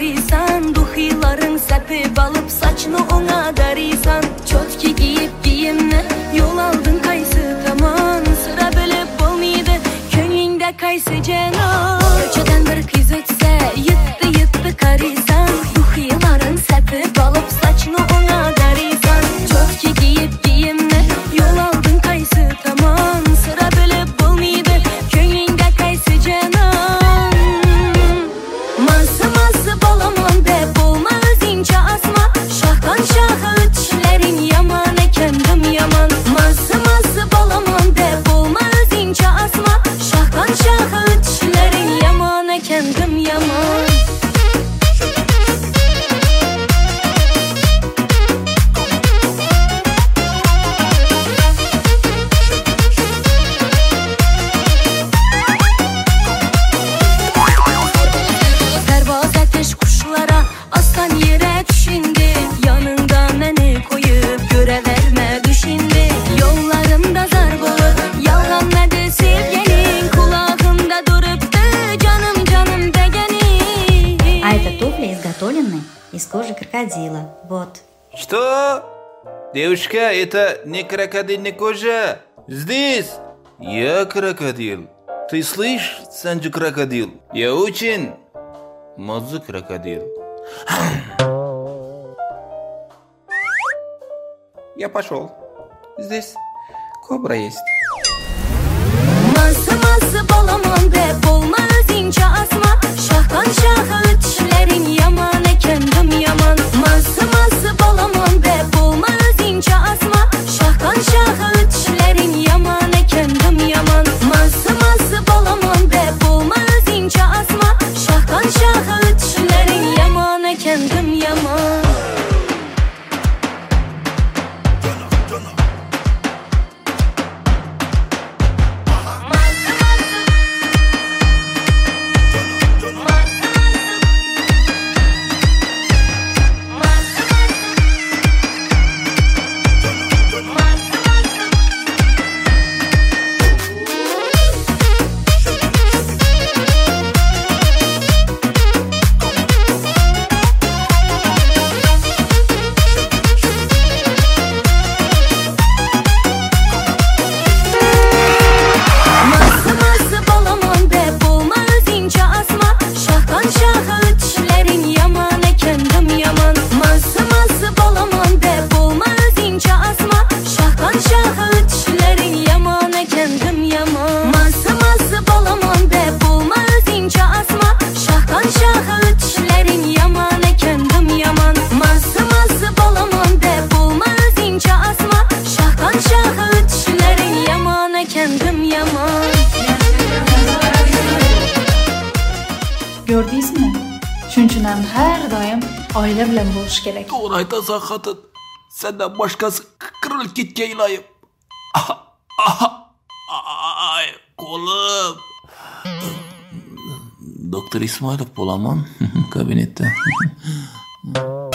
karıysan, duhiların sepip alıp saçını ona darıysan. Çotki giyip giyinme, yol aldın kaysı taman. Sıra bölüp olmaydı, könlünde kaysı canan. Köçeden bir kız ötse, yıttı karıysan, duhiların sepip alıp saçını ona darıysan. Çotki giyip giyinme, yol aldın kaysı taman. Sıra bölüp olmaydı, könlünde kaysı canan. Mazı balaman be, bolma özünce asma. Şahkan şahı ötüşlerin yaman, kendim yaman. Mazı balaman be, bolma özünce asma. Şahkan şahı ötüşlerin yaman, kendim yaman. Pervaz ateş kuşlara, aslan yere düşündü. Yanında beni koyup göre verme düşündü. Yollarımda zar bulur, yalganmadı sevgelin. Kulağımda duruptu canım degeni. А это туфли изготовлены из кожи крокодила. Вот. Что? Девушка, это не крокодил, не кожа. Здесь я крокодил. Ты слышишь, Санджу крокодил? Я очень мозг крокодил. Я пошел. Здесь кобра есть. Mazı balaman be, bolma özünce asma. Şahkan şahı ötüşlerin yaman, kendim yaman. Mazı balaman be, bolma özünce asma. Şahkan şahı ötüşlerin yaman, kendim yaman. Mazı balaman be, bolma özünce asma. Şahkan şahı ötüşlerin yaman, kendim yaman. Gördünüz mü? Çünkünem her daim aile bilen buluş gerek. Doğru aytasan hatun. Senden başkası kırılıp gitkeyilayım. Ay kolum. Doktor İsmailov bulamam kabinette.